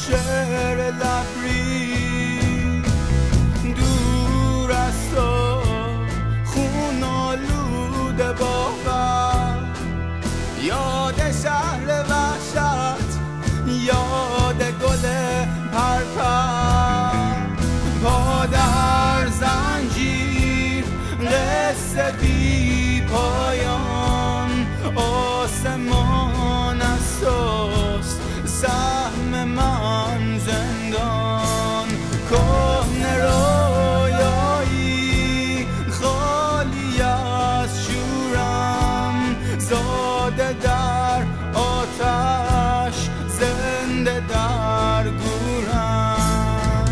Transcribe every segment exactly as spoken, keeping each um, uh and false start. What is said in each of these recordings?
شعر لبریز دور از تو خون آلود باور یاد شهر وحشت یاد گل پرپر پا در زنجیر قصه بی پایان آسمان از توست سهم من زندان کهنه رویایی خالی از شورم زاده در آتش زنده در گورم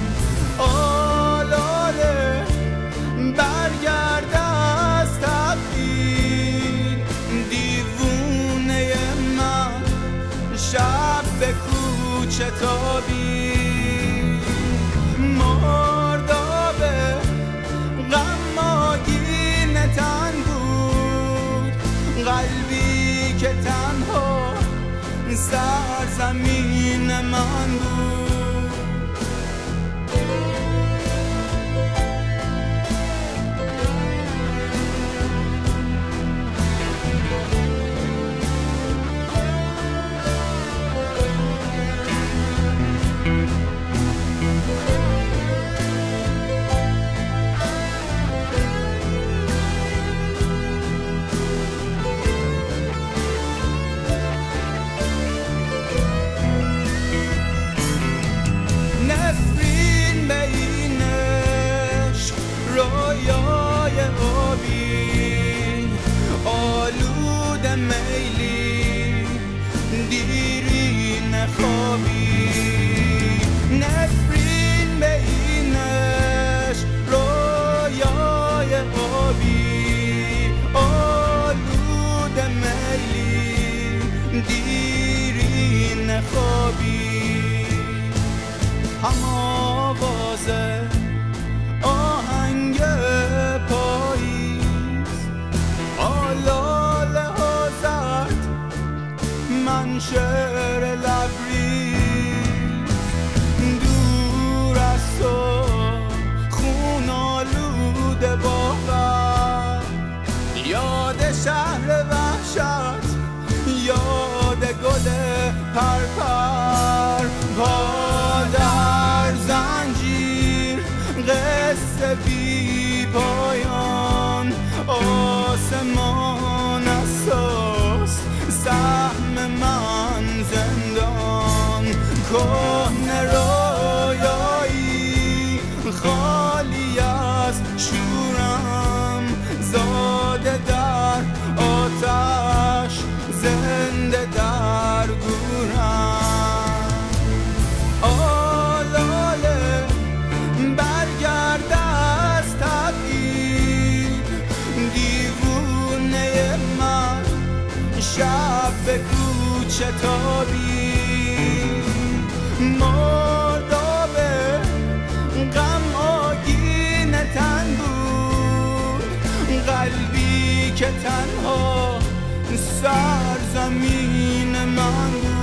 آلاله برگرد از تقدیر دیوونه من شب به کوچه تابی مردابه غماگین تن بود قلبی که تنها سرزمین من بود میلی دیری نخوابی نفرین به اینش رویای آبی آلود میلی دیری نخوابی هم آوازه آهنگ پاییز آلاله من شعر لبریز دور از تو خون آلود باور یاد شهر وحشت یاد گل پرپر پا در زنجیر قصه بی پایان آسمان از توست سهم من زندان کهنه رویایی خالی از شورم زاده در آتش زنده در گورم آلاله برگرد از تبعید دیوونه من شب به کوچه تابی مردابه غم آگین تن بود قلبی که تنها سرزمین من بود